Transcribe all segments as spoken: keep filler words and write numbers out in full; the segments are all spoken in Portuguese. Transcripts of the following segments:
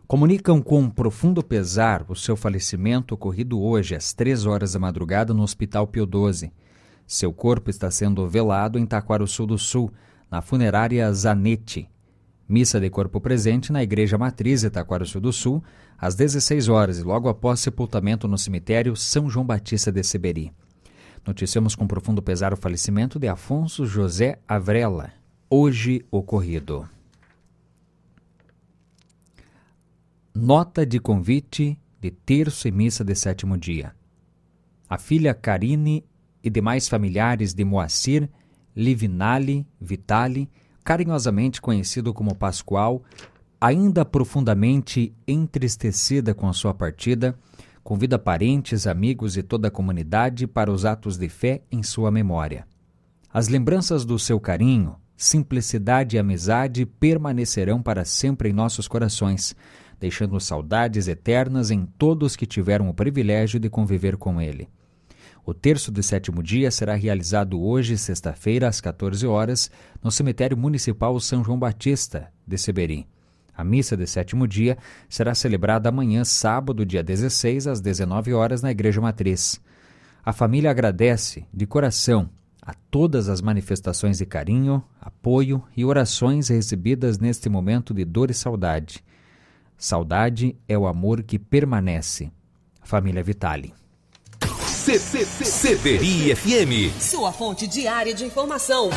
Comunicam com profundo pesar o seu falecimento ocorrido hoje às três horas da madrugada no Hospital Pio doze. Seu corpo está sendo velado em Taquarussu do Sul, na funerária Zanetti. Missa de corpo presente na Igreja Matriz de Taquarussu do Sul, às dezesseis horas e logo após sepultamento no cemitério São João Batista de Seberi. Noticiamos com profundo pesar o falecimento de Afonso José Avrela, hoje ocorrido. Nota de convite de terço e missa de sétimo dia. A filha Karine e demais familiares de Moacir, Livinali, Vitali, carinhosamente conhecido como Pascoal, ainda profundamente entristecida com a sua partida, convida parentes, amigos e toda a comunidade para os atos de fé em sua memória. As lembranças do seu carinho, simplicidade e amizade permanecerão para sempre em nossos corações, deixando saudades eternas em todos que tiveram o privilégio de conviver com ele. O terço do sétimo dia será realizado hoje, sexta-feira, às quatorze horas, no Cemitério Municipal São João Batista de Seberi. A missa de sétimo dia será celebrada amanhã, sábado, dia dezesseis, às dezenove horas, na Igreja Matriz. A família agradece, de coração, a todas as manifestações de carinho, apoio e orações recebidas neste momento de dor e saudade. Saudade é o amor que permanece. Família Vitali. Seberi F M. Sua fonte diária de informação.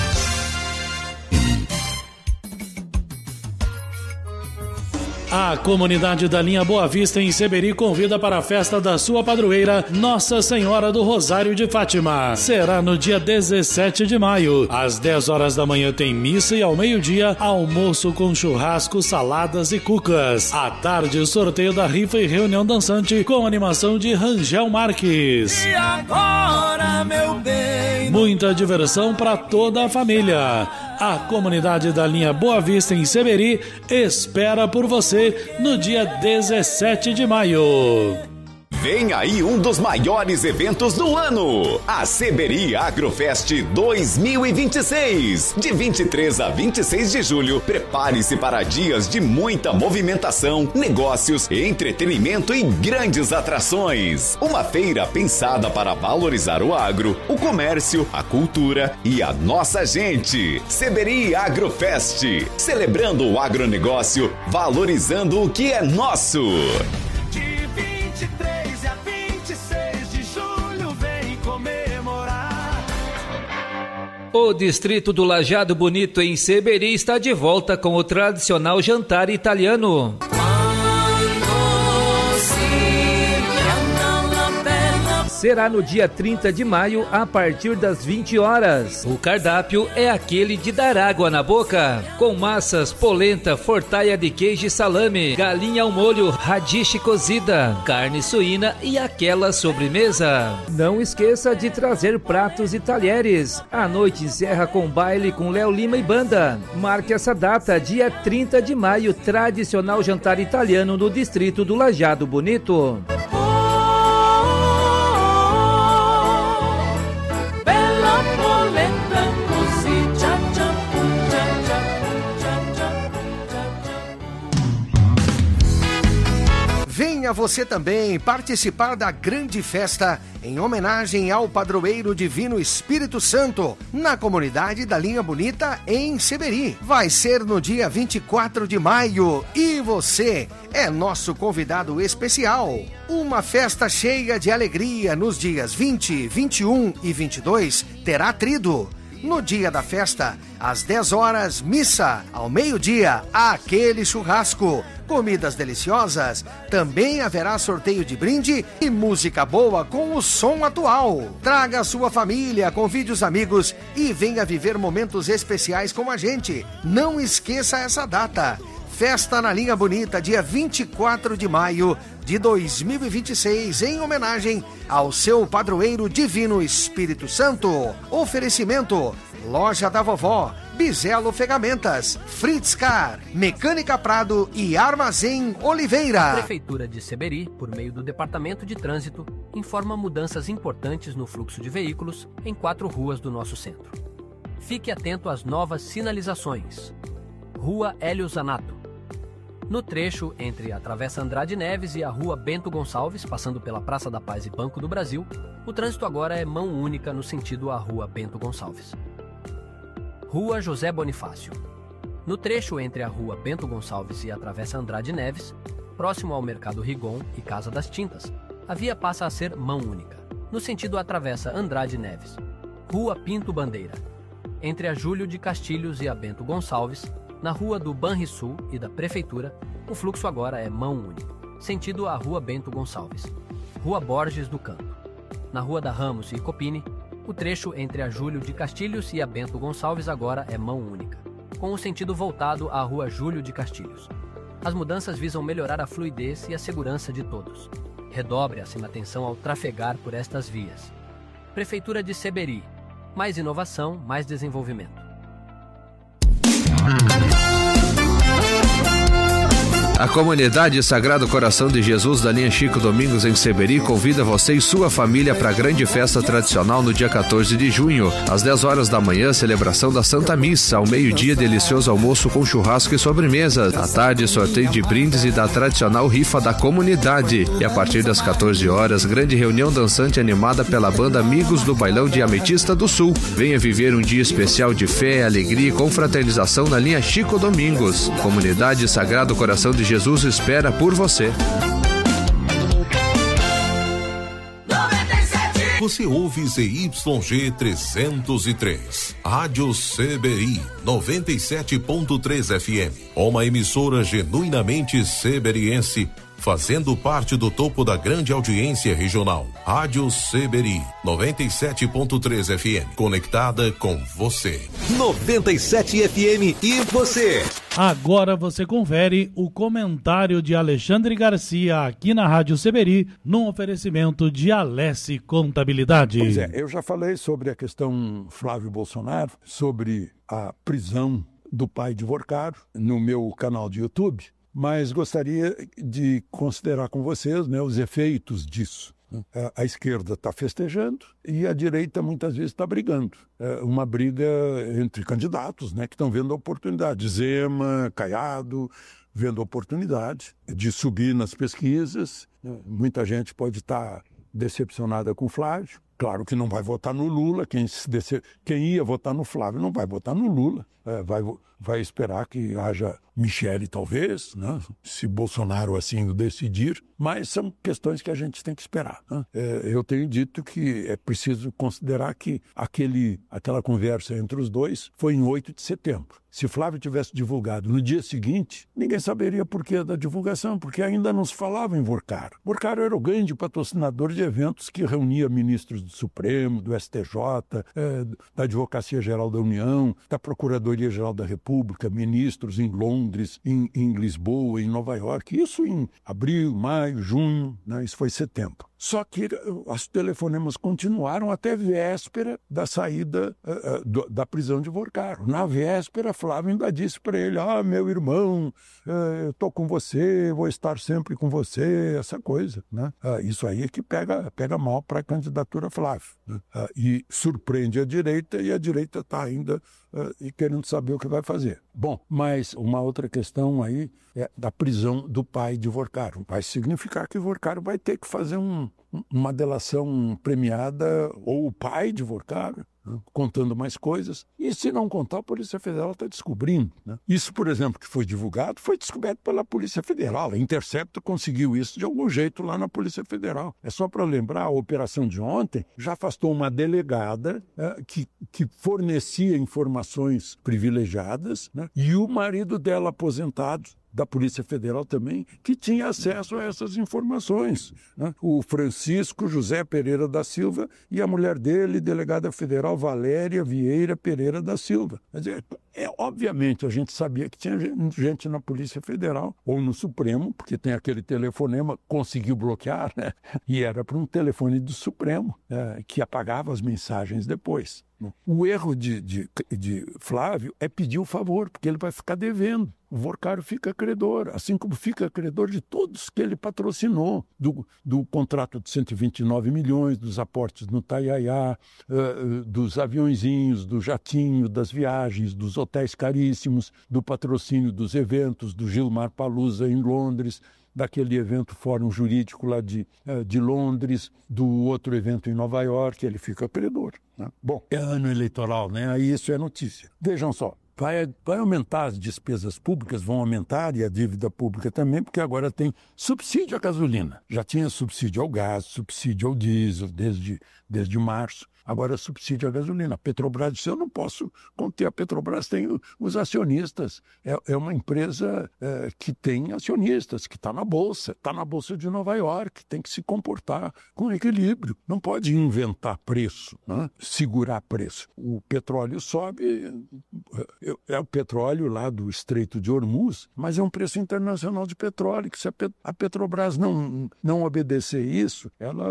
A comunidade da linha Boa Vista em Seberi convida para a festa da sua padroeira, Nossa Senhora do Rosário de Fátima. Será no dia dezessete de maio. Às dez horas da manhã tem missa e ao meio-dia, almoço com churrasco, saladas e cucas. À tarde, sorteio da rifa e reunião dançante com animação de Rangel Marques. E agora, meu bem? Muita diversão para toda a família. A comunidade da linha Boa Vista em Seberi espera por você no dia dezessete de maio. Vem aí um dos maiores eventos do ano, a Seberi Agrofest dois mil e vinte e seis. De vinte e três a vinte e seis de julho, prepare-se para dias de muita movimentação, negócios, entretenimento e grandes atrações. Uma feira pensada para valorizar o agro, o comércio, a cultura e a nossa gente. Seberi Agrofest, celebrando o agronegócio, valorizando o que é nosso. O distrito do Lajeado Bonito em Seberi está de volta com o tradicional jantar italiano. Será no dia trinta de maio, a partir das vinte horas. O cardápio é aquele de dar água na boca, com massas, polenta, fortaia de queijo e salame, galinha ao molho, radiche cozida, carne suína e aquela sobremesa. Não esqueça de trazer pratos e talheres. A noite encerra com baile com Léo Lima e banda. Marque essa data, dia trinta de maio, tradicional jantar italiano no distrito do Lajeado Bonito. Venha você também participar da grande festa em homenagem ao padroeiro divino Espírito Santo, na comunidade da Linha Bonita em Seberi. Vai ser no dia vinte e quatro de maio e você é nosso convidado especial. Uma festa cheia de alegria nos dias vinte, vinte e um e vinte e dois terá trido. No dia da festa, às dez horas, missa. Ao meio-dia, aquele churrasco. Comidas deliciosas. Também haverá sorteio de brinde e música boa com o som atual. Traga a sua família, convide os amigos e venha viver momentos especiais com a gente. Não esqueça essa data. Festa na Linha Bonita, dia vinte e quatro de maio de dois mil e vinte e seis, em homenagem ao seu padroeiro divino Espírito Santo. Oferecimento: Loja da Vovó, Bizelo Ferramentas, Fritz Car, Mecânica Prado e Armazém Oliveira. Prefeitura de Seberi, por meio do Departamento de Trânsito, informa mudanças importantes no fluxo de veículos em quatro ruas do nosso centro. Fique atento às novas sinalizações. Rua Hélio Zanato, No trecho entre a Travessa Andrade Neves e a Rua Bento Gonçalves, passando pela Praça da Paz e Banco do Brasil, o trânsito agora é mão única no sentido à Rua Bento Gonçalves. Rua José Bonifácio. No trecho entre a Rua Bento Gonçalves e a Travessa Andrade Neves, próximo ao Mercado Rigon e Casa das Tintas, a via passa a ser mão única, no sentido à Travessa Andrade Neves. Rua Pinto Bandeira. Entre a Júlio de Castilhos e a Bento Gonçalves, na Rua do Banrisul e da Prefeitura, o fluxo agora é mão única, sentido à Rua Bento Gonçalves. Rua Borges do Canto. Na Rua da Ramos e Copini, o trecho entre a Júlio de Castilhos e a Bento Gonçalves agora é mão única, com o sentido voltado à Rua Júlio de Castilhos. As mudanças visam melhorar a fluidez e a segurança de todos. Redobre assim a atenção ao trafegar por estas vias. Prefeitura de Seberi. Mais inovação, mais desenvolvimento. A comunidade Sagrado Coração de Jesus da linha Chico Domingos em Seberi convida você e sua família para a grande festa tradicional no dia quatorze de junho. Às dez horas da manhã, celebração da Santa Missa. Ao meio-dia, delicioso almoço com churrasco e sobremesa. À tarde, sorteio de brindes e da tradicional rifa da comunidade. E a partir das quatorze horas, grande reunião dançante animada pela banda Amigos do Bailão de Ametista do Sul. Venha viver um dia especial de fé, alegria e confraternização na linha Chico Domingos. Comunidade Sagrado Coração de Jesus espera por você. Você ouve Z Y G trezentos e três, Rádio Seberi noventa e sete ponto três F M, uma emissora genuinamente seberiense, fazendo parte do topo da grande audiência regional. Rádio Seberi noventa e sete ponto três F M, conectada com você. noventa e sete F M e você. Agora você confere o comentário de Alexandre Garcia aqui na Rádio Seberi, num oferecimento de Alessi Contabilidade. Pois é, eu já falei sobre a questão Flávio Bolsonaro, sobre a prisão do pai de Vorcaro no meu canal de YouTube, mas gostaria de considerar com vocês, né, os efeitos disso. A, a esquerda está festejando e a direita muitas vezes está brigando. É uma briga entre candidatos, né, que estão vendo a oportunidade. Zema, Caiado, vendo a oportunidade de subir nas pesquisas. Muita gente pode estar decepcionada com o Flávio. Claro que não vai votar no Lula. Quem, se dece... Quem ia votar no Flávio não vai votar no Lula. É, vai, vai esperar que haja Michele, talvez, né? Se Bolsonaro assim o decidir. Mas são questões que a gente tem que esperar, né? É, eu tenho dito que é preciso considerar que aquele, aquela conversa entre os dois foi em oito de setembro. Se Flávio tivesse divulgado no dia seguinte, ninguém saberia por que da divulgação, porque ainda não se falava em Vorcaro. Vorcaro era o grande patrocinador de eventos que reunia ministros do Supremo, do S T J, é, da Advocacia Geral da União, da Procuradoria Geral da República, ministros em Londres, em, em Lisboa, em Nova York. Isso em abril, maio, junho, né? Isso foi setembro. Só que os telefonemas continuaram até véspera da saída uh, uh, do, da prisão de Vorcaro. Na véspera, Flávio ainda disse para ele: ah, meu irmão, uh, eu estou com você, vou estar sempre com você, essa coisa, né? Uh, isso aí é que pega, pega mal para a candidatura Flávio, né? Uh, e surpreende a direita, e a direita está ainda uh, e querendo saber o que vai fazer. Bom, mas uma outra questão aí é da prisão do pai de Vorcaro. Vai significar que Vorcaro vai ter que fazer um, uma delação premiada, ou o pai de Vorcaro, né, contando mais coisas. E se não contar, a Polícia Federal está descobrindo, né? Isso, por exemplo, que foi divulgado, foi descoberto pela Polícia Federal. A Intercept conseguiu isso de algum jeito lá na Polícia Federal. É só para lembrar, a operação de ontem já afastou uma delegada é, que, que fornecia informações privilegiadas, né, e o marido dela aposentado, da Polícia Federal também, que tinha acesso a essas informações, né? O Francisco José Pereira da Silva e a mulher dele, delegada federal Valéria Vieira Pereira da Silva. Quer dizer, é, obviamente a gente sabia que tinha gente na Polícia Federal ou no Supremo, porque tem aquele telefonema, conseguiu bloquear, né? E era para um telefone do Supremo, é, que apagava as mensagens depois. O erro de, de, de Flávio é pedir o favor, porque ele vai ficar devendo. O Vorcaro fica credor, assim como fica credor de todos que ele patrocinou, do, do contrato de cento e vinte e nove milhões, dos aportes no Taiaiá, uh, dos aviõezinhos, do jatinho, das viagens, dos hotéis caríssimos, do patrocínio dos eventos, do Gilmar Palusa em Londres, daquele evento Fórum Jurídico lá de, de Londres, do outro evento em Nova York, ele fica credor, né? Bom, é ano eleitoral, né? Aí isso é notícia. Vejam só. Vai, vai aumentar as despesas públicas, vão aumentar, e a dívida pública também, porque agora tem subsídio à gasolina. Já tinha subsídio ao gás, subsídio ao diesel desde, desde março. Agora subsídio à gasolina. A Petrobras disse, eu não posso conter. A Petrobras tem os acionistas. É, é uma empresa é, que tem acionistas, que está na Bolsa. Está na Bolsa de Nova York. Tem que se comportar com equilíbrio. Não pode inventar preço, né? Segurar preço. O petróleo sobe, é, é o petróleo lá do Estreito de Hormuz, mas é um preço internacional de petróleo, que se a Petrobras não, não obedecer isso, ela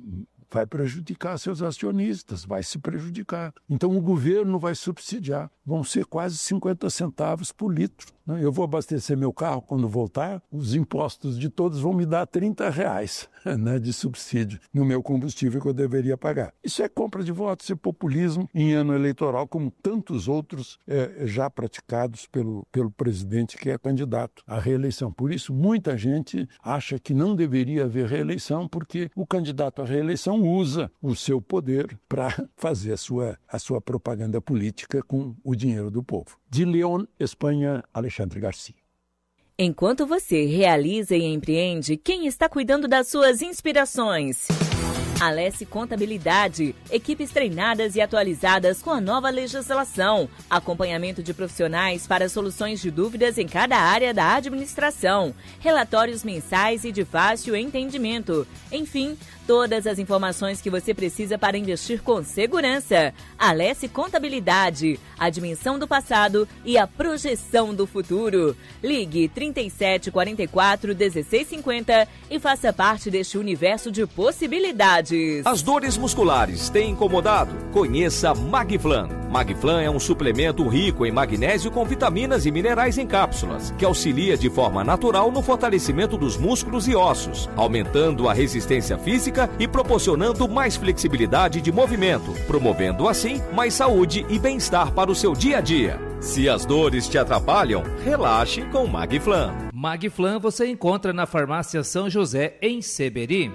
vai prejudicar seus acionistas, vai se prejudicar. Então o governo vai subsidiar, vão ser quase cinquenta centavos por litro. Eu vou abastecer meu carro quando voltar, os impostos de todos vão me dar trinta reais, né, de subsídio no meu combustível que eu deveria pagar. Isso é compra de votos, isso é populismo em ano eleitoral, como tantos outros é, já praticados pelo, pelo presidente que é candidato à reeleição. Por isso, muita gente acha que não deveria haver reeleição, porque o candidato à reeleição usa o seu poder para fazer a sua, a sua propaganda política com o dinheiro do povo. De León, Espanha, Alexandre Garcia. Enquanto você realiza e empreende, quem está cuidando das suas inspirações? Alesse Contabilidade, equipes treinadas e atualizadas com a nova legislação, acompanhamento de profissionais para soluções de dúvidas em cada área da administração, relatórios mensais e de fácil entendimento, enfim, todas as informações que você precisa para investir com segurança. Alesse Contabilidade, a dimensão do passado e a projeção do futuro. Ligue trinta e sete, quarenta e quatro, dezesseis cinquenta e faça parte deste universo de possibilidades. As dores musculares têm incomodado? Conheça Magiflan. Magiflan é um suplemento rico em magnésio com vitaminas e minerais em cápsulas, que auxilia de forma natural no fortalecimento dos músculos e ossos, aumentando a resistência física e proporcionando mais flexibilidade de movimento, promovendo assim mais saúde e bem-estar para o seu dia a dia. Se as dores te atrapalham, relaxe com Magiflan. Magiflan você encontra na Farmácia São José, em Seberi.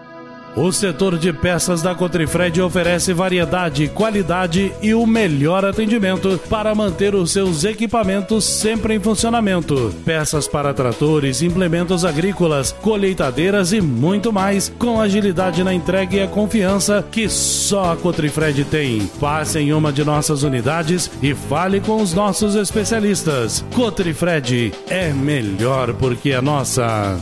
O setor de peças da Cotrifred oferece variedade, qualidade e o melhor atendimento para manter os seus equipamentos sempre em funcionamento. Peças para tratores, implementos agrícolas, colheitadeiras e muito mais, com agilidade na entrega e a confiança que só a Cotrifred tem. Passe em uma de nossas unidades e fale com os nossos especialistas. Cotrifred é melhor porque é nossa.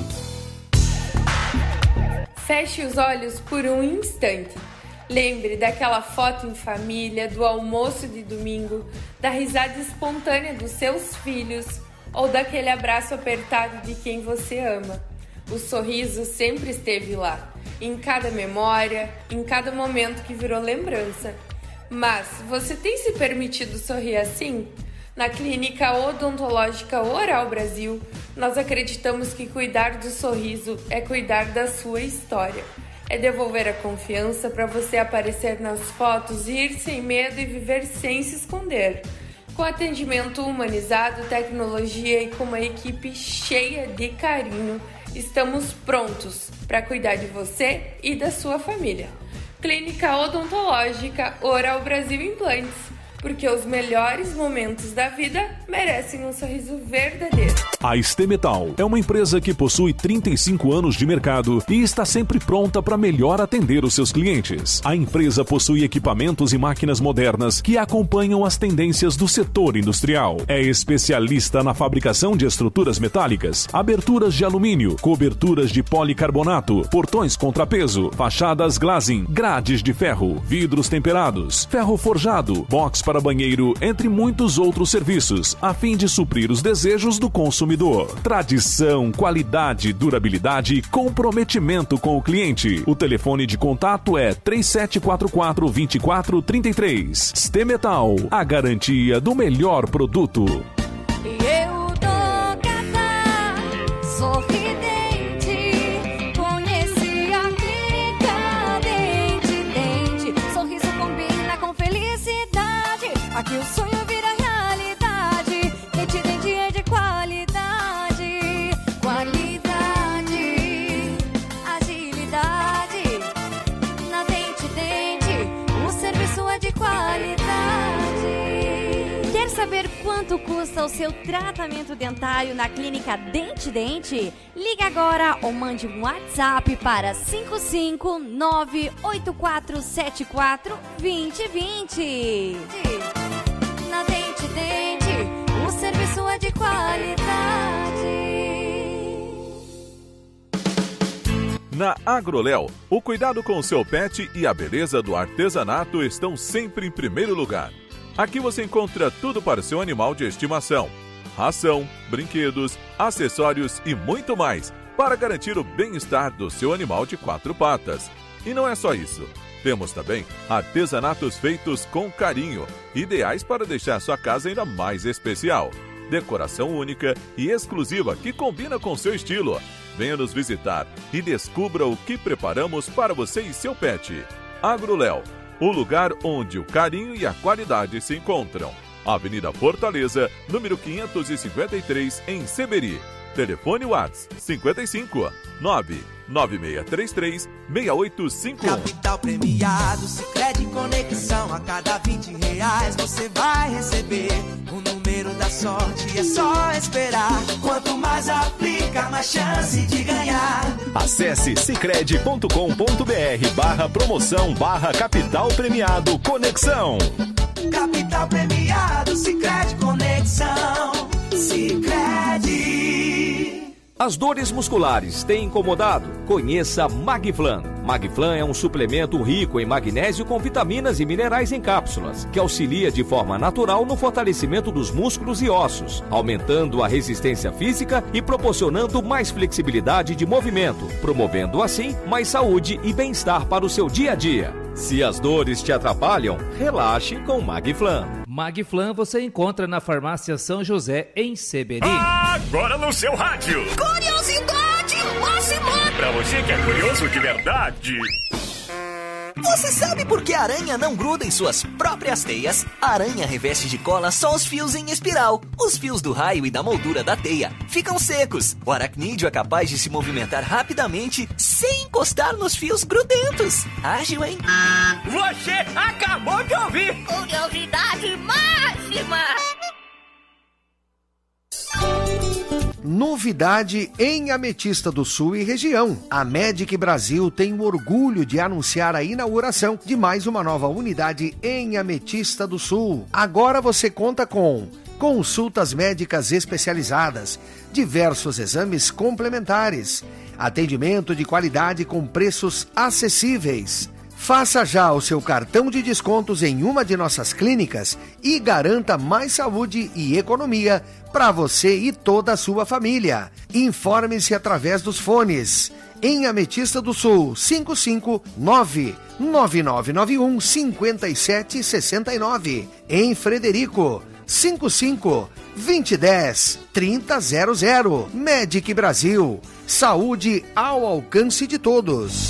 Feche os olhos por um instante. Lembre daquela foto em família, do almoço de domingo, da risada espontânea dos seus filhos ou daquele abraço apertado de quem você ama. O sorriso sempre esteve lá, em cada memória, em cada momento que virou lembrança. Mas você tem se permitido sorrir assim? Na Clínica Odontológica Oral Brasil, nós acreditamos que cuidar do sorriso é cuidar da sua história. É devolver a confiança para você aparecer nas fotos, ir sem medo e viver sem se esconder. Com atendimento humanizado, tecnologia e com uma equipe cheia de carinho, estamos prontos para cuidar de você e da sua família. Clínica Odontológica Oral Brasil Implantes. Porque os melhores momentos da vida merecem um sorriso verdadeiro. A Estemetal é uma empresa que possui trinta e cinco anos de mercado e está sempre pronta para melhor atender os seus clientes. A empresa possui equipamentos e máquinas modernas que acompanham as tendências do setor industrial. É especialista na fabricação de estruturas metálicas, aberturas de alumínio, coberturas de policarbonato, portões contrapeso, fachadas glazing, grades de ferro, vidros temperados, ferro forjado, box para banheiro, entre muitos outros serviços, a fim de suprir os desejos do consumidor. Tradição, qualidade, durabilidade e comprometimento com o cliente. O telefone de contato é três sete quatro quatro, dois quatro três três. Stemetal, a garantia do melhor produto. Eu tô gata, sorridente, conheci a clínica Dente Dente. Sorriso combina com felicidade, aqui o sonho vira realidade. quanto custa o seu tratamento dentário na clínica Dente Dente? Ligue agora ou mande um WhatsApp para cinco cinco nove oito quatro sete quatro dois zero dois zero. Na Dente Dente, o serviço é de qualidade. Na Agroléu, o cuidado com o seu pet e a beleza do artesanato estão sempre em primeiro lugar. Aqui você encontra tudo para o seu animal de estimação: ração, brinquedos, acessórios e muito mais, para garantir o bem-estar do seu animal de quatro patas. E não é só isso. Temos também artesanatos feitos com carinho, ideais para deixar sua casa ainda mais especial. Decoração única e exclusiva que combina com seu estilo. Venha nos visitar e descubra o que preparamos para você e seu pet. Agroléu, o lugar onde o carinho e a qualidade se encontram. Avenida Fortaleza, número quinhentos e cinquenta e três, em Seberi. Telefone WhatsApp cinquenta e cinco, nove nove seis três três, seis oito cinco um. Capital premiado, Sicredi Conexão. A cada vinte reais você vai receber o número da sorte, é só esperar. Quanto mais aplica, mais chance de ganhar. Acesse sicredi ponto com ponto br barra promoção barra capital premiado Conexão. Capital premiado, Sicredi Conexão. Sicredi. As dores musculares têm incomodado? Conheça Magiflan. Magiflan é um suplemento rico em magnésio com vitaminas e minerais em cápsulas, que auxilia de forma natural no fortalecimento dos músculos e ossos, aumentando a resistência física e proporcionando mais flexibilidade de movimento, promovendo assim mais saúde e bem-estar para o seu dia a dia. Se as dores te atrapalham, relaxe com Magiflan. Magiflan você encontra na Farmácia São José, em Seberi. Agora no seu rádio. Curiosidade máxima! Pra você que é curioso de verdade. Você sabe por que a aranha não gruda em suas próprias teias? A aranha reveste de cola só os fios em espiral. Os fios do raio e da moldura da teia ficam secos. O aracnídeo é capaz de se movimentar rapidamente sem encostar nos fios grudentos. Ágil, hein? Você acabou de ouvir! Curiosidade máxima! Novidade em Ametista do Sul e região. A Medic Brasil tem o orgulho de anunciar a inauguração de mais uma nova unidade em Ametista do Sul. Agora você conta com consultas médicas especializadas, diversos exames complementares, atendimento de qualidade com preços acessíveis. Faça já o seu cartão de descontos em uma de nossas clínicas e garanta mais saúde e economia para você e toda a sua família. Informe-se através dos fones. Em Ametista do Sul, cinco cinco nove, nove nove nove um, cinco sete seis nove. Em Frederico, cinco cinco, dois zero um zero, três zero zero. Medic Brasil. Saúde ao alcance de todos.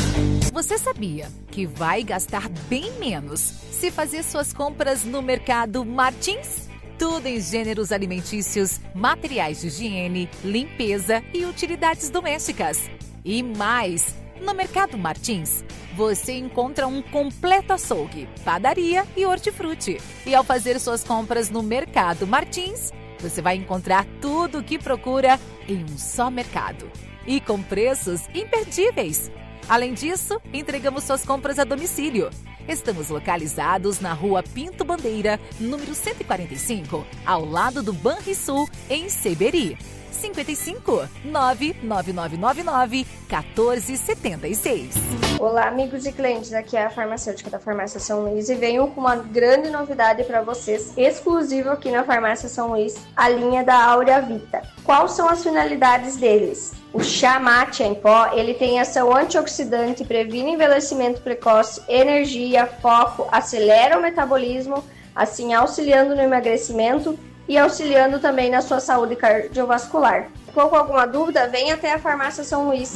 Você sabia que vai gastar bem menos se fazer suas compras no Mercado Martins? Tudo em gêneros alimentícios, materiais de higiene, limpeza e utilidades domésticas. E mais, no Mercado Martins, você encontra um completo açougue, padaria e hortifruti. E ao fazer suas compras no Mercado Martins, você vai encontrar tudo o que procura em um só mercado. E com preços imperdíveis. Além disso, entregamos suas compras a domicílio. Estamos localizados na Rua Pinto Bandeira, número cento e quarenta e cinco, ao lado do Banrisul, em Seberi. cinco cinco, nove nove nove nove nove, um quatro sete seis. Olá, amigos e clientes, aqui é a farmacêutica da Farmácia São Luís e venho com uma grande novidade para vocês, exclusivo aqui na Farmácia São Luís, a linha da Áurea Vita. Quais são as finalidades deles? O chá mate em pó, ele tem ação antioxidante, previne envelhecimento precoce, energia, foco, acelera o metabolismo, assim auxiliando no emagrecimento e auxiliando também na sua saúde cardiovascular. Ficou com alguma dúvida? Venha até a Farmácia São Luís.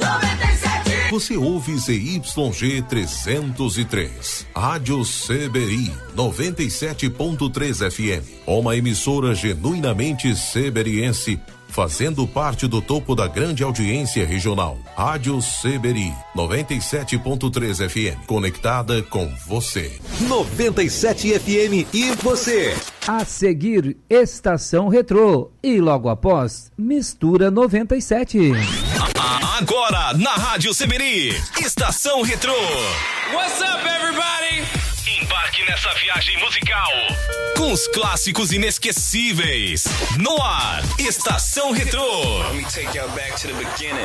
Você ouve Z Y G trezentos e três, Rádio Seberi noventa e sete ponto três F M, uma emissora genuinamente seberiense fazendo parte do topo da grande audiência regional. Rádio Seberi, noventa e sete ponto três F M, conectada com você. noventa e sete F M e você. A seguir, Estação Retrô e logo após, Mistura noventa e sete. Agora, na Rádio Seberi, Estação Retrô. What's up, everybody? Embarque nessa viagem musical com os clássicos inesquecíveis. No ar, Estação Retrô. Let me take y'all back to the beginning.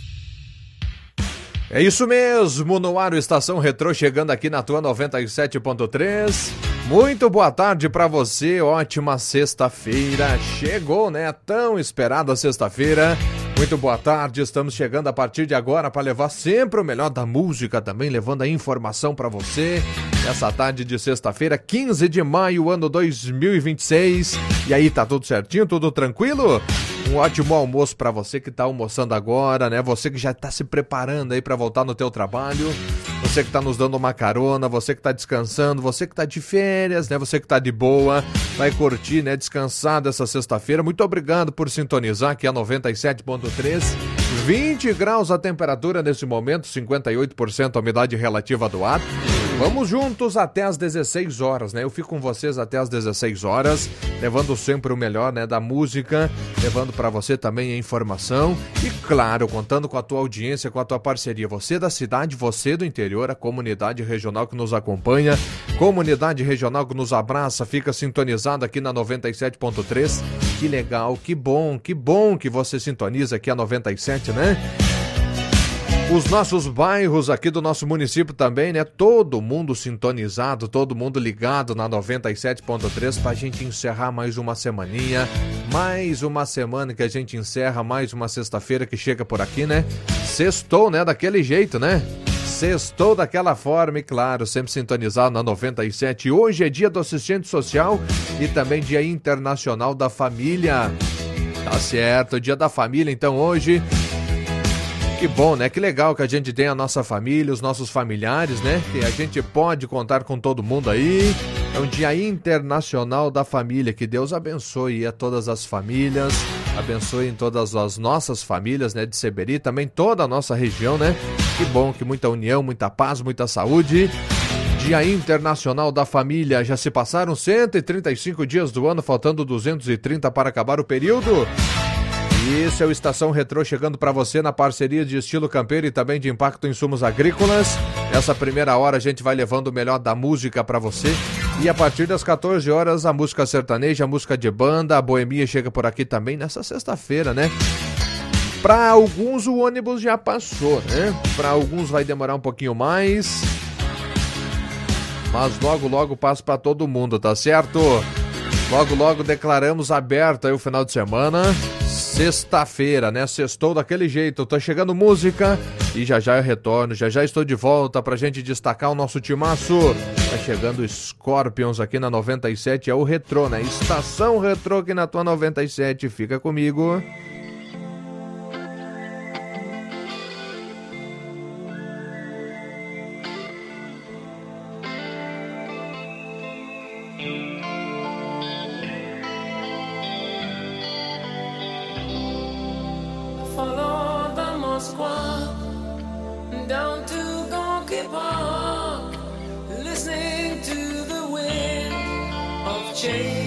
É isso mesmo, no ar o Estação Retrô chegando aqui na tua noventa e sete ponto três. Muito boa tarde pra você, ótima sexta-feira. Chegou, né? Tão esperada sexta-feira. Muito boa tarde, estamos chegando a partir de agora para levar sempre o melhor da música, também levando a informação para você. Essa tarde de sexta-feira, quinze de maio, ano dois mil e vinte e seis. E aí, tá tudo certinho, tudo tranquilo? Um ótimo almoço para você que tá almoçando agora, né? Você que já tá se preparando aí para voltar no teu trabalho. Você que tá nos dando uma carona, você que tá descansando, você que tá de férias, né? Você que tá de boa, vai curtir, né? Descansar dessa sexta-feira. Muito obrigado por sintonizar aqui a noventa e sete ponto três. vinte graus a temperatura nesse momento, cinquenta e oito por cento a umidade relativa do ar. Vamos juntos até às dezesseis horas, né? Eu fico com vocês até às dezesseis horas, levando sempre o melhor, né, da música, levando para você também a informação e, claro, contando com a tua audiência, com a tua parceria. Você da cidade, você do interior, a comunidade regional que nos acompanha, comunidade regional que nos abraça, fica sintonizado aqui na noventa e sete ponto três. Que legal, que bom, que bom que você sintoniza aqui a noventa e sete, né? Os nossos bairros aqui do nosso município também, né? Todo mundo sintonizado, todo mundo ligado na noventa e sete ponto três pra gente encerrar mais uma semaninha, mais uma semana que a gente encerra, mais uma sexta-feira que chega por aqui, né? Sextou, né? Daquele jeito, né? Sextou daquela forma e, claro, sempre sintonizado na noventa e sete. Hoje é dia do assistente social e também dia internacional da família. Tá certo, dia da família, então hoje... Que bom, né? Que legal que a gente tem a nossa família, os nossos familiares, né? Que a gente pode contar com todo mundo aí. É um dia internacional da família. Que Deus abençoe a todas as famílias, abençoe em todas as nossas famílias, né? De Seberi, também toda a nossa região, né? Que bom, que muita união, muita paz, muita saúde. Dia Internacional da Família. Já se passaram cento e trinta e cinco dias do ano, faltando duzentos e trinta para acabar o período. Isso é o Estação Retrô chegando para você na parceria de Estilo Campeiro e também de Impacto Insumos Agrícolas. Nessa primeira hora a gente vai levando o melhor da música para você. E a partir das quatorze horas a música sertaneja, a música de banda, a boemia chega por aqui também nessa sexta-feira, né? Para alguns o ônibus já passou, né? Para alguns vai demorar um pouquinho mais. Mas logo, logo passa para todo mundo, tá certo? Logo, logo declaramos aberto aí o final de semana. Sexta-feira, né? Sextou daquele jeito. Tá chegando música e já já eu retorno. Já já estou de volta pra gente destacar o nosso timaço. Tá chegando Scorpions aqui na noventa e sete. É o Retrô, né? Estação Retrô aqui na tua noventa e sete. Fica comigo. Down to Gonky Park, listening to the wind of change.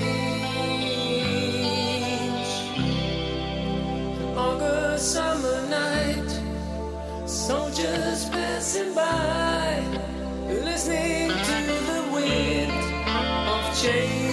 August summer night, soldiers passing by, listening to the wind of change.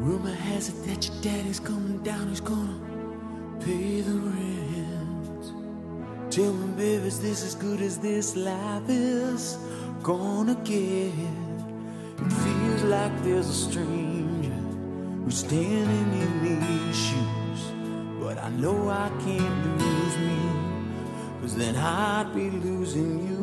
Rumor has it that your daddy's coming down, he's gonna pay the rent. Tell me, baby, is this as good as this life is gonna get? It feels like there's a stranger who's standing in these shoes, but I know I can't lose me, 'cause then I'd be losing you.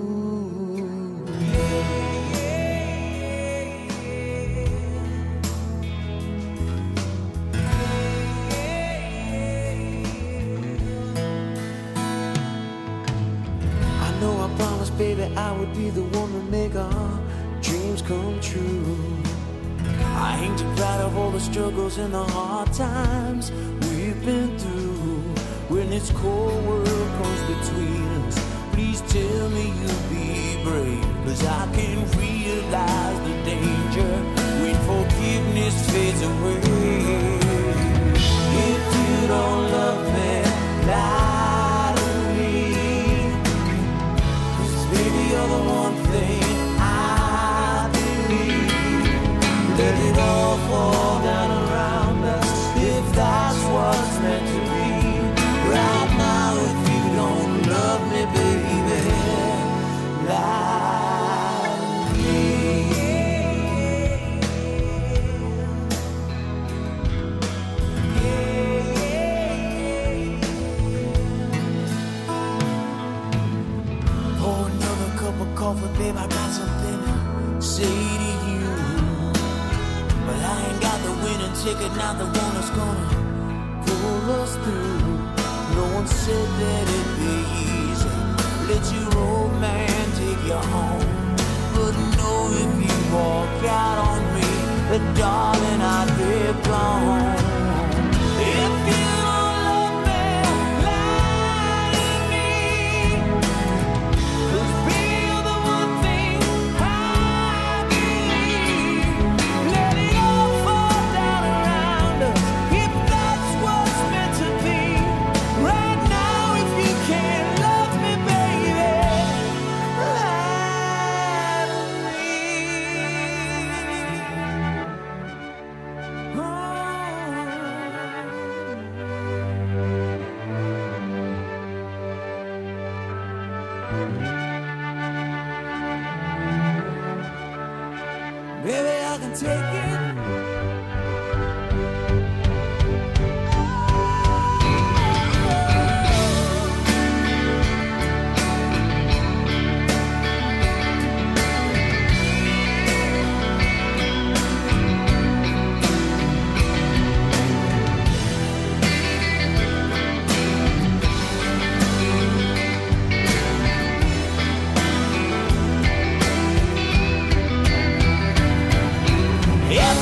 Baby, I would be the one to make our dreams come true. I ain't too proud of all the struggles and the hard times we've been through. When this cold world comes between us, please tell me you'll be brave, 'cause I can realize the danger when forgiveness fades away. If you don't love me, lie to me, 'cause baby, you're the one thing I believe. Let it all fall down around us, if that's what's meant to be. Right now, if you don't love me, baby, lie to me. Pour another cup of coffee, babe, I got something to say to you. But I ain't got the winning ticket, not the one that's gonna pull us through. No one said that it'd be easy. Let your old man take you home. But know if you walk out on me, that darling, I'd be gone. If you don't love me, lie to me, 'cause baby, you're the one thing I believe. Let it all fall down around us, if that's what's meant to be. Right now, if you can't love me, baby, lie to me. Baby, I can take it. If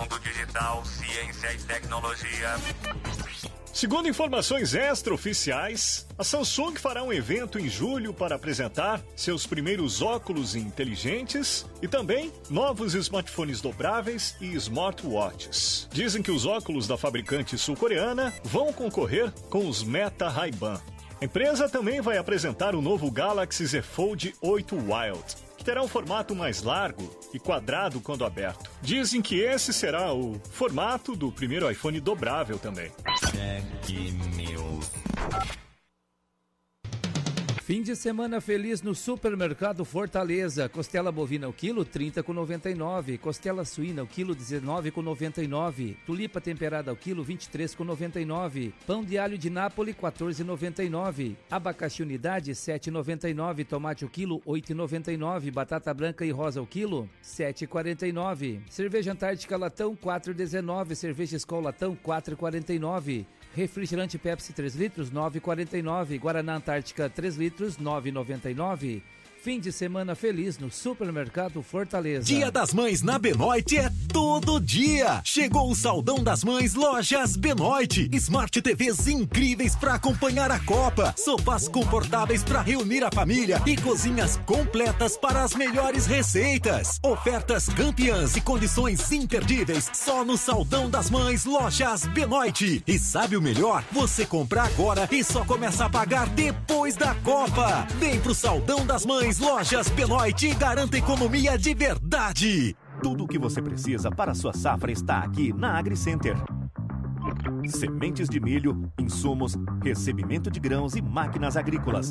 Mundo digital, ciência e tecnologia. Segundo informações extraoficiais, a Samsung fará um evento em julho para apresentar seus primeiros óculos inteligentes e também novos smartphones dobráveis e smartwatches. Dizem que os óculos da fabricante sul-coreana vão concorrer com os Meta Ray-Ban. A empresa também vai apresentar o novo Galaxy Z Fold oito Wild, que terá um formato mais largo e quadrado quando aberto. Dizem que esse será o formato do primeiro iPhone dobrável também. Tech News. Fim de semana feliz no Supermercado Fortaleza. Costela bovina ao quilo, trinta com noventa e nove. Costela suína ao quilo, dezenove com noventa e nove. Tulipa temperada ao quilo, vinte e três com noventa e nove. Pão de alho de Nápoles, quatorze com noventa e nove. Abacaxi unidade, sete com noventa e nove. Tomate ao quilo, oito com noventa e nove. Batata branca e rosa ao quilo, sete com quarenta e nove. Cerveja Antártica latão, quatro com dezenove. Cerveja Skol latão, quatro com quarenta e nove. Refrigerante Pepsi três litros, nove com quarenta e nove. Guaraná Antártica três litros, nove com noventa e nove. Fim de semana feliz no Supermercado Fortaleza. Dia das Mães na Benoit é todo dia. Chegou o Saldão das Mães Lojas Benoit. Smart T Vs incríveis para acompanhar a Copa, sofás confortáveis para reunir a família e cozinhas completas para as melhores receitas. Ofertas campeãs e condições imperdíveis só no Saldão das Mães Lojas Benoit. E sabe o melhor? Você compra agora e só começa a pagar depois da Copa. Vem pro Saldão das Mães Lojas Benoit e garanta economia de verdade. Tudo o que você precisa para a sua safra está aqui na AgriCenter. Sementes de milho, insumos, recebimento de grãos e máquinas agrícolas.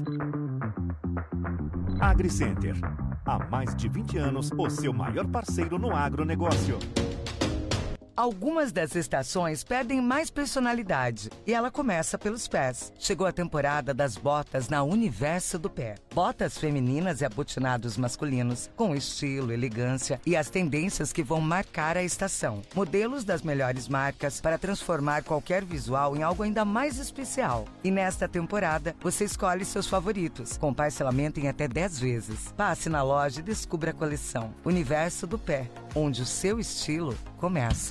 AgriCenter. Há mais de vinte anos, o seu maior parceiro no agronegócio. Algumas das estações perdem mais personalidade e ela começa pelos pés. Chegou a temporada das botas na Universo do Pé. Botas femininas e abotinados masculinos com estilo, elegância e as tendências que vão marcar a estação. Modelos das melhores marcas para transformar qualquer visual em algo ainda mais especial. E nesta temporada, você escolhe seus favoritos, com parcelamento em até dez vezes. Passe na loja e descubra a coleção Universo do Pé, onde o seu estilo começa.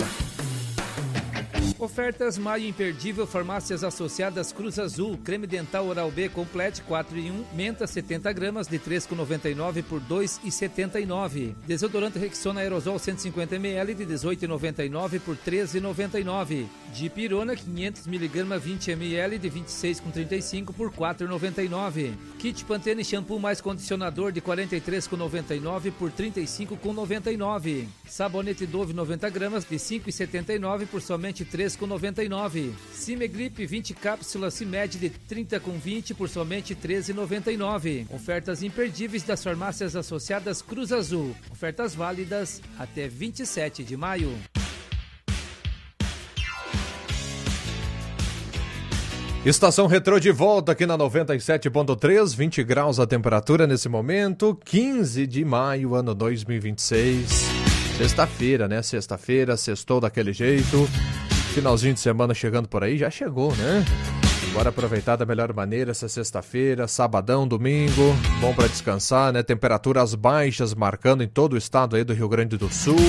Ofertas Maio Imperdível, Farmácias Associadas Cruz Azul, creme dental Oral-B Complete quatro em um, menta setenta gramas de três com noventa e nove por dois com setenta e nove. Desodorante Rexona Aerosol cento e cinquenta mililitros de dezoito com noventa e nove por treze com noventa e nove. Dipirona quinhentos miligramas vinte mililitros de vinte e seis com trinta e cinco por quatro com noventa e nove. Kit Pantene Shampoo mais condicionador de quarenta e três com noventa e nove por trinta e cinco com noventa e nove. Sabonete Dove noventa gramas de cinco com setenta e nove por somente três com noventa e nove. Cimegrip vinte cápsulas Cimed de trinta com vinte por somente treze com noventa e nove. Ofertas imperdíveis das farmácias associadas Cruz Azul. Ofertas válidas até vinte e sete de maio. Estação Retrô de volta aqui na noventa e sete ponto três, vinte graus a temperatura nesse momento, quinze de maio, ano dois mil e vinte e seis. Sexta-feira, né? Sexta-feira, sextou daquele jeito. Finalzinho de semana chegando por aí, já chegou, né? Bora aproveitar da melhor maneira essa sexta-feira, sabadão, domingo, bom para descansar, né? Temperaturas baixas marcando em todo o estado aí do Rio Grande do Sul.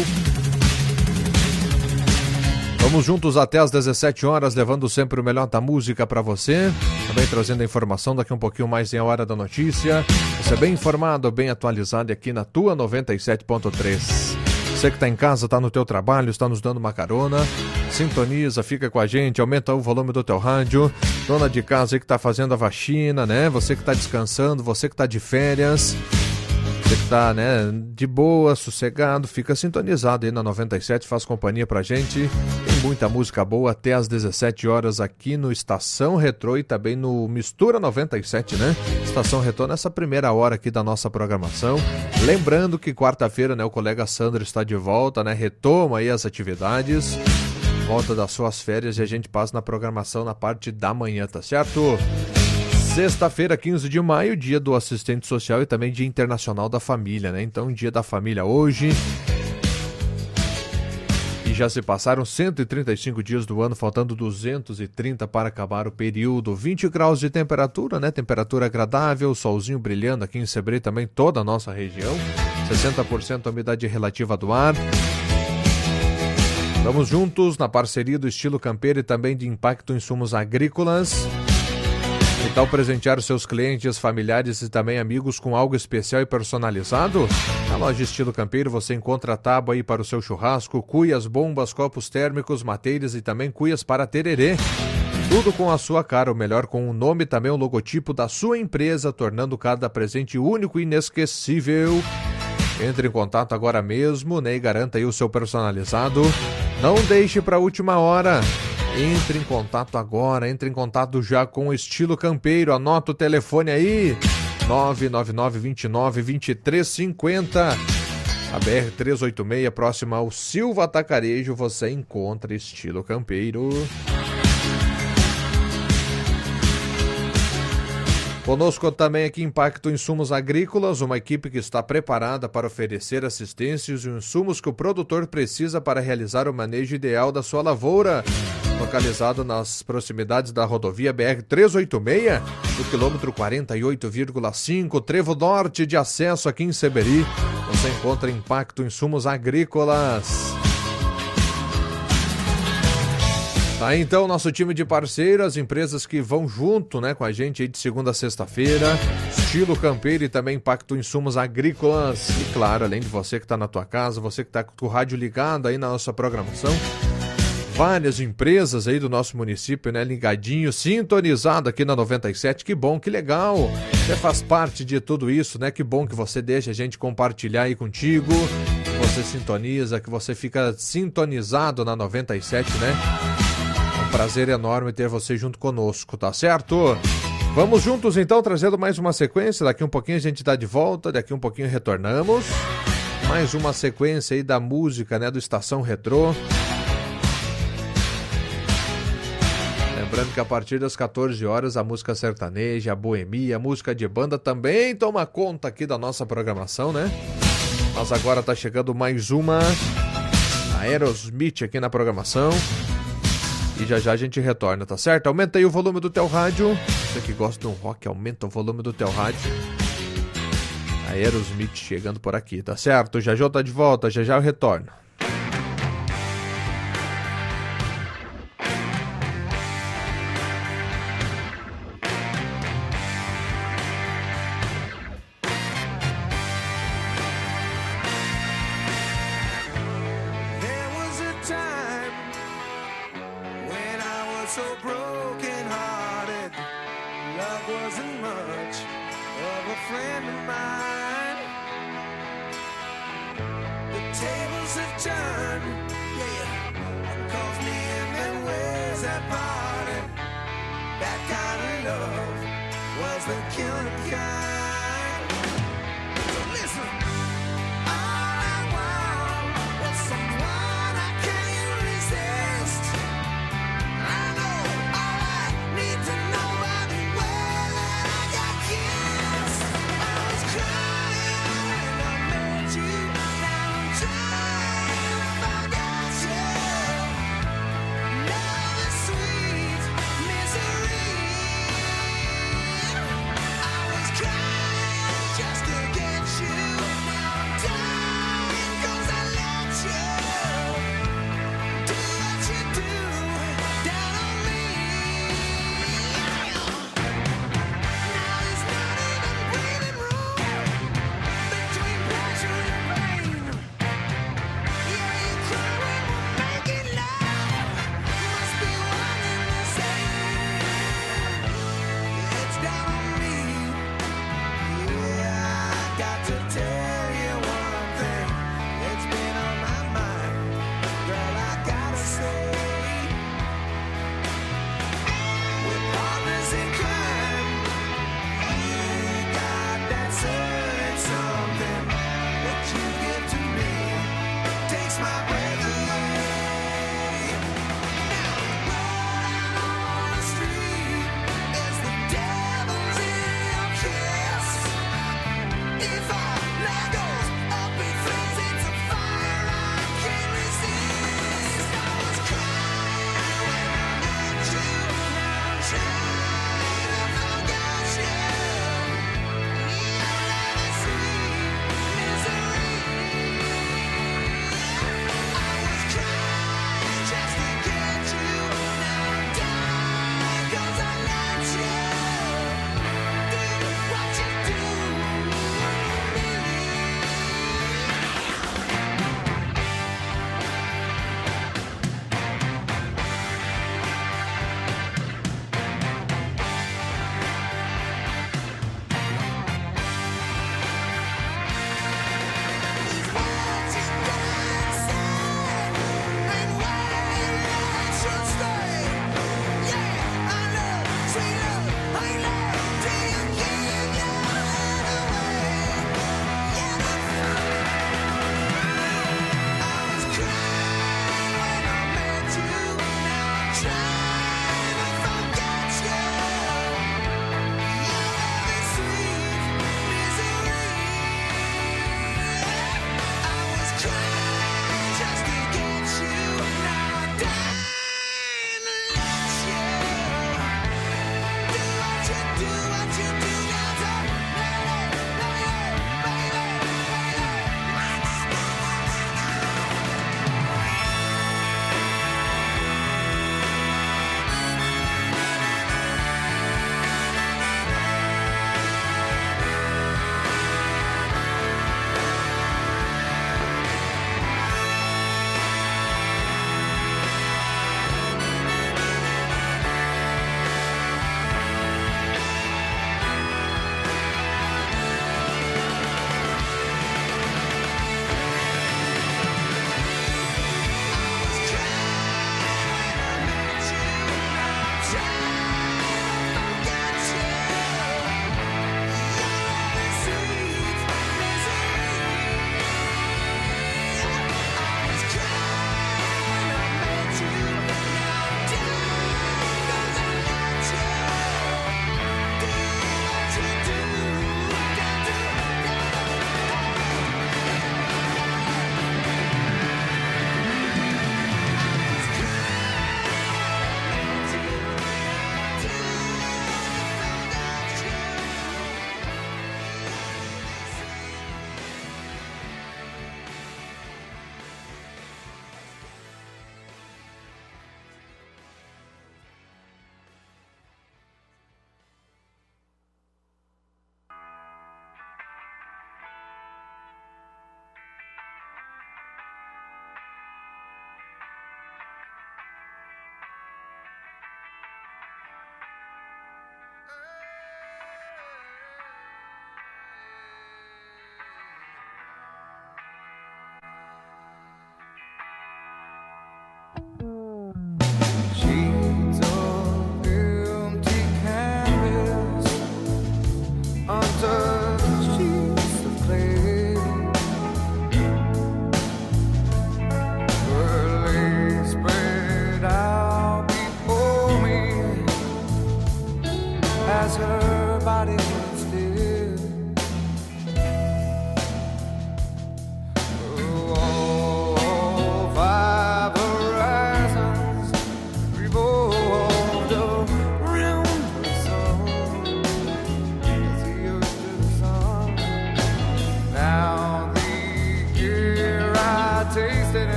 Vamos juntos até às dezessete horas, levando sempre o melhor da música para você. Também trazendo a informação daqui um pouquinho mais em A Hora da Notícia. Você é bem informado, bem atualizado aqui na tua noventa e sete ponto três. Você que está em casa, está no teu trabalho, está nos dando uma carona, sintoniza, fica com a gente, aumenta o volume do teu rádio. Dona de casa aí que está fazendo a vacina, né? Você que está descansando, você que está de férias, você que está, né, de boa, sossegado, fica sintonizado aí na noventa e sete, faz companhia pra gente. Tem muita música boa até às dezessete horas aqui no Estação Retrô e também no Mistura noventa e sete, né? Estação Retrô nessa primeira hora aqui da nossa programação. Lembrando que quarta-feira, né, o colega Sandro está de volta, né? Retoma aí as atividades, volta das suas férias e a gente passa na programação na parte da manhã, tá certo? Sexta-feira, quinze de maio, dia do assistente social e também dia internacional da família, né? Então, dia da família hoje. E já se passaram cento e trinta e cinco dias do ano, faltando duzentos e trinta para acabar o período. vinte graus de temperatura, né? Temperatura agradável, solzinho brilhando aqui em Sebré, também toda a nossa região. sessenta por cento a umidade relativa do ar. Estamos juntos na parceria do Estilo Campeiro e também de Impacto Insumos Agrícolas. Que tal presentear seus clientes, familiares e também amigos com algo especial e personalizado? Na loja Estilo Campeiro você encontra a tábua aí para o seu churrasco, cuias, bombas, copos térmicos, mateiras e também cuias para tererê. Tudo com a sua cara, o melhor com o nome e também o logotipo da sua empresa, tornando cada presente único e inesquecível. Entre em contato agora mesmo, né, e garanta aí o seu personalizado. Não deixe para a última hora. Entre em contato agora, entre em contato já com o Estilo Campeiro. Anota o telefone aí, nove nove nove, dois nove, dois três cinco zero. A B R trezentos e oitenta e seis, próxima ao Silva Atacarejo, você encontra Estilo Campeiro. Conosco também aqui Impacto Insumos Agrícolas, uma equipe que está preparada para oferecer assistências e insumos que o produtor precisa para realizar o manejo ideal da sua lavoura. Localizado nas proximidades da rodovia B R trezentos e oitenta e seis, no quilômetro quarenta e oito vírgula cinco, Trevo Norte de acesso aqui em Seberi, você encontra Impacto Insumos Agrícolas. Tá, então, nosso time de parceiros, as empresas que vão junto, né, com a gente aí de segunda a sexta-feira, Estilo Campeiro e também Impacto Insumos Agrícolas. E claro, além de você que está na tua casa, você que está com o rádio ligado aí na nossa programação, várias empresas aí do nosso município, né, ligadinho, sintonizado aqui na noventa e sete, que bom, que legal, você faz parte de tudo isso, né, que bom que você deixa a gente compartilhar aí contigo, que você sintoniza, que você fica sintonizado na noventa e sete, né? Prazer enorme ter você junto conosco, tá certo? Vamos juntos então, trazendo mais uma sequência. Daqui um pouquinho a gente tá de volta, daqui um pouquinho retornamos. Mais uma sequência aí da música, né, do Estação Retrô. Lembrando que a partir das quatorze horas a música sertaneja, a boemia, a música de banda também toma conta aqui da nossa programação, né? Mas agora tá chegando mais uma Aerosmith aqui na programação. E já já a gente retorna, tá certo? Aumenta aí o volume do teu rádio. Você que gosta de um rock, aumenta o volume do teu rádio. Aerosmith chegando por aqui, tá certo? Já já tá de volta, já já eu retorno. Misery, I was crying.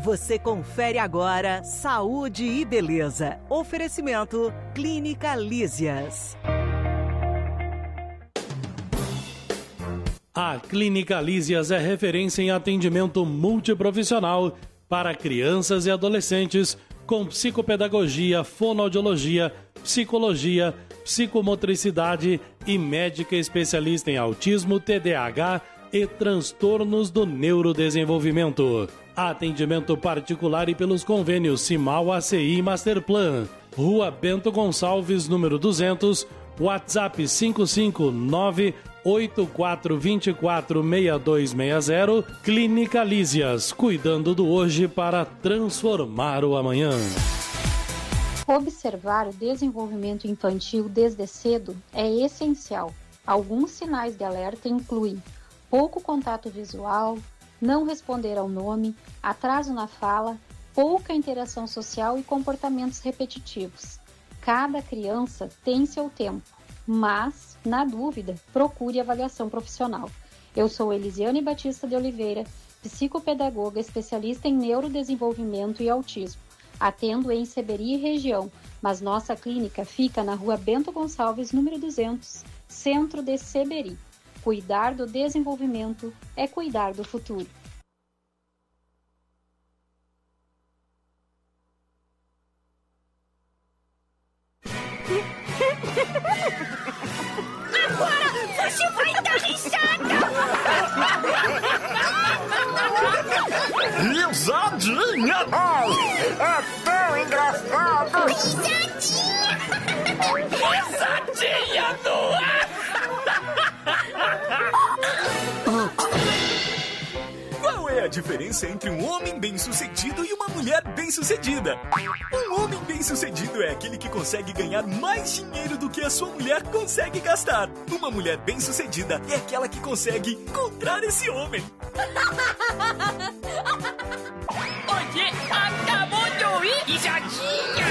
Você confere agora Saúde e Beleza. Oferecimento Clínica Lísias. A Clínica Lísias é referência em atendimento multiprofissional para crianças e adolescentes com psicopedagogia, fonoaudiologia, psicologia, psicomotricidade e médica especialista em autismo, T D A H e transtornos do neurodesenvolvimento. Atendimento particular e pelos convênios Cimal, A C I e Masterplan. Rua Bento Gonçalves, número duzentos, WhatsApp cinco cinco nove oito quatro dois quatro seis dois seis zero. Clínica Lísias, cuidando do hoje para transformar o amanhã. Observar o desenvolvimento infantil desde cedo é essencial. Alguns sinais de alerta incluem pouco contato visual, não responder ao nome, atraso na fala, pouca interação social e comportamentos repetitivos. Cada criança tem seu tempo, mas, na dúvida, procure avaliação profissional. Eu sou Elisiane Batista de Oliveira, psicopedagoga especialista em neurodesenvolvimento e autismo. Atendo em Seberi e região, mas nossa clínica fica na Rua Bento Gonçalves, número duzentos, centro de Seberi. Cuidar do desenvolvimento é cuidar do futuro. Agora você vai dar risada! Risadinha! É tão engraçado! Risadinha! Risadinha no ar! Qual é a diferença entre um homem bem-sucedido e uma mulher bem-sucedida? Um homem bem-sucedido é aquele que consegue ganhar mais dinheiro do que a sua mulher consegue gastar. Uma mulher bem-sucedida é aquela que consegue encontrar esse homem. Você acabou de ouvir risadinha!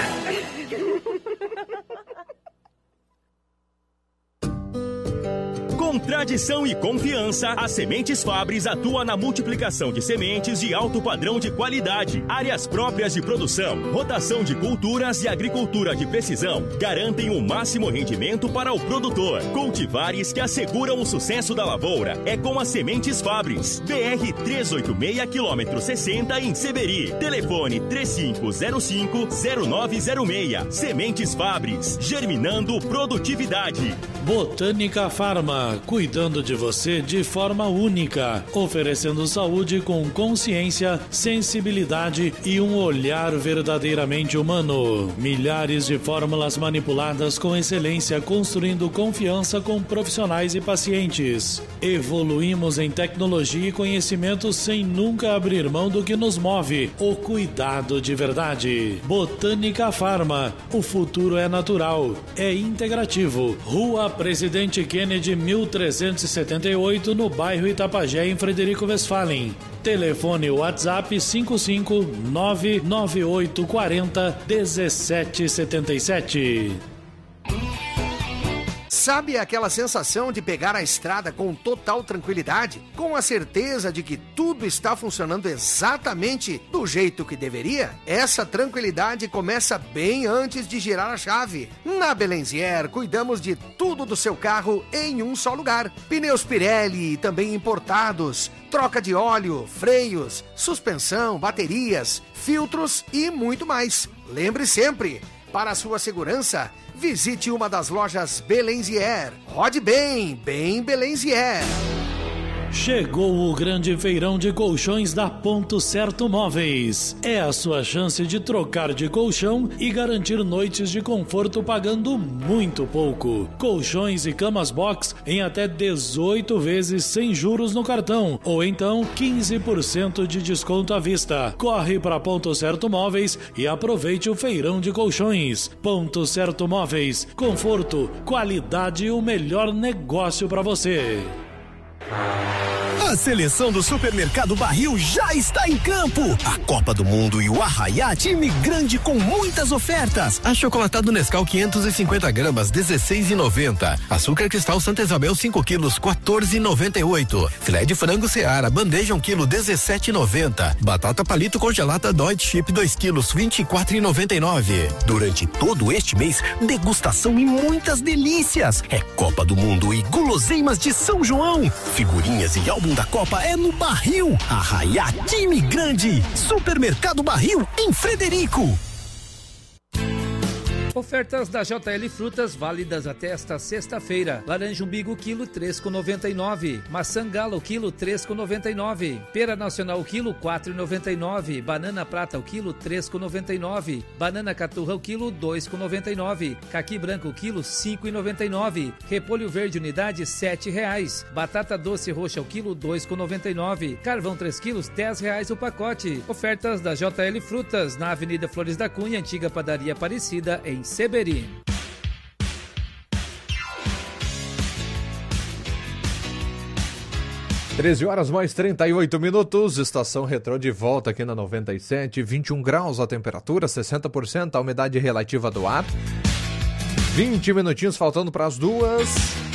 Com tradição e confiança, a Sementes Fabris atua na multiplicação de sementes de alto padrão de qualidade, áreas próprias de produção, rotação de culturas e agricultura de precisão garantem o máximo rendimento para o produtor. Cultivares que asseguram o sucesso da lavoura é com as Sementes Fabris. B R trezentos e oitenta e seis, quilômetro sessenta, em Seberi. Telefone três cinco zero cinco zero nove zero seis. Sementes Fabris, germinando produtividade. Botânica Farma, cuidando de você de forma única, oferecendo saúde com consciência, sensibilidade e um olhar verdadeiramente humano. Milhares de fórmulas manipuladas com excelência, construindo confiança com profissionais e pacientes. Evoluímos em tecnologia e conhecimento sem nunca abrir mão do que nos move, o cuidado de verdade. Botânica Farma, o futuro é natural, é integrativo. Rua Presidente Kennedy, mil trezentos e setenta e oito, no bairro Itapajé, em Frederico Westphalen. Telefone WhatsApp cinco cinco nove nove oito quatro zero um sete sete sete. Sabe aquela sensação de pegar a estrada com total tranquilidade, com a certeza de que tudo está funcionando exatamente do jeito que deveria? Essa tranquilidade começa bem antes de girar a chave. Na Belenzier, cuidamos de tudo do seu carro em um só lugar. Pneus Pirelli, também importados, troca de óleo, freios, suspensão, baterias, filtros e muito mais. Lembre sempre, para a sua segurança, visite uma das lojas Belenzier. Rode bem, bem Belenzier. Chegou o grande feirão de colchões da Ponto Certo Móveis. É a sua chance de trocar de colchão e garantir noites de conforto pagando muito pouco. Colchões e camas box em até dezoito vezes sem juros no cartão, ou então quinze por cento de desconto à vista. Corre para Ponto Certo Móveis e aproveite o feirão de colchões. Ponto Certo Móveis, conforto, qualidade e o melhor negócio para você. A seleção do Supermercado Barril já está em campo. A Copa do Mundo e o Arraiá, time grande com muitas ofertas. Achocolatado Nescau quinhentos e cinquenta gramas, dezesseis e noventa. Açúcar Cristal Santa Isabel cinco quilos, quatorze e noventa e oito. Filé de frango Seara, bandeja um quilo, dezessete e noventa. Batata palito congelada Deutsche Chip dois quilos, vinte e quatro e noventa e nove. Durante todo este mês, degustação e muitas delícias. É Copa do Mundo e guloseimas de São João. Figurinhas e álbum da Copa é no Barril. Arraiá, time grande. Supermercado Barril em Frederico. Ofertas da J L Frutas válidas até esta sexta-feira. Laranja umbigo quilo três com noventa e nove. Maçã galo quilo três com noventa e nove. Pera nacional quilo quatro com noventa e nove. Banana prata o quilo três com noventa e nove. Banana caturra o quilo dois com noventa e nove. Caqui branco o quilo cinco com noventa e nove. Repolho verde unidade sete reais. Batata doce roxa o quilo dois com noventa e nove. Carvão três quilos dez reais o pacote. Ofertas da J L Frutas na Avenida Flores da Cunha, antiga padaria Aparecida em Seberi. treze horas mais trinta e oito minutos, estação retrô de volta aqui na noventa e sete, vinte e um graus a temperatura, sessenta por cento a umidade relativa do ar, vinte minutinhos faltando para as duas.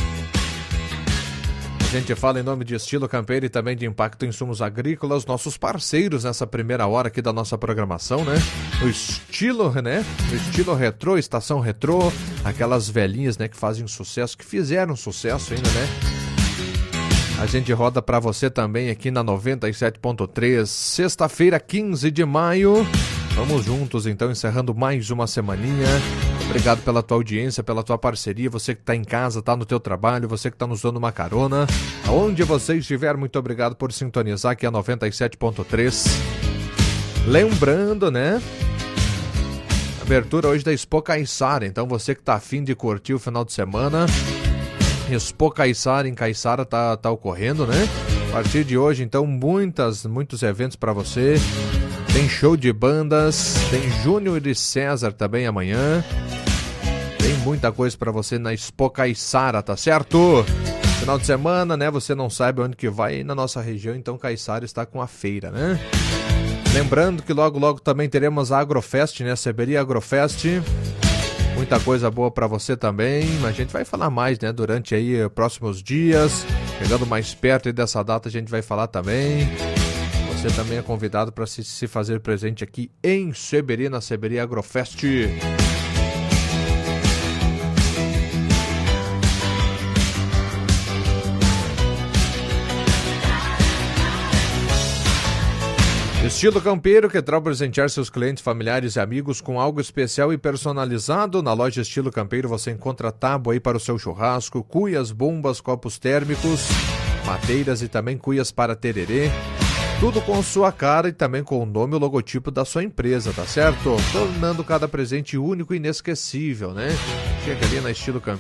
A gente fala em nome de Estilo Campeiro e também de Impacto Insumos Agrícolas, nossos parceiros nessa primeira hora aqui da nossa programação, né? O estilo, né? O estilo retrô, estação retrô, aquelas velhinhas, né, que fazem sucesso, que fizeram sucesso ainda, né? A gente roda pra você também aqui na noventa e sete ponto três, sexta-feira, quinze de maio. Vamos juntos, então, encerrando mais uma semaninha. Obrigado pela tua audiência, pela tua parceria. Você que tá em casa, tá no teu trabalho, você que tá nos dando uma carona. Aonde você estiver, muito obrigado por sintonizar aqui a noventa e sete ponto três. Lembrando, né? Abertura hoje da Expo Caiçara. Então, você que tá afim de curtir o final de semana, Expo Caiçara em Caiçara tá, tá ocorrendo, né? A partir de hoje, então, muitas, muitos eventos para você. Tem show de bandas, tem Júnior e César também amanhã. Tem muita coisa para você na Expo Caiçara, tá certo? Final de semana, né? Você não sabe onde que vai na nossa região, então Caiçara está com a feira, né? Lembrando que logo, logo também teremos a Agrofest, né? Seberi Agrofest. Muita coisa boa para você também, mas a gente vai falar mais, né? Durante aí próximos dias, chegando mais perto aí dessa data, a gente vai falar também. Você também é convidado para se, se fazer presente aqui em Seberi, na Seberi Agrofest. Estilo Campeiro, que trata presentear seus clientes, familiares e amigos com algo especial e personalizado. Na loja Estilo Campeiro você encontra tábua aí para o seu churrasco, cuias, bombas, copos térmicos, mateiras e também cuias para tererê. Tudo com sua cara e também com o nome e o logotipo da sua empresa, tá certo? Tornando cada presente único e inesquecível, né? Chega ali na Estilo Campeiro.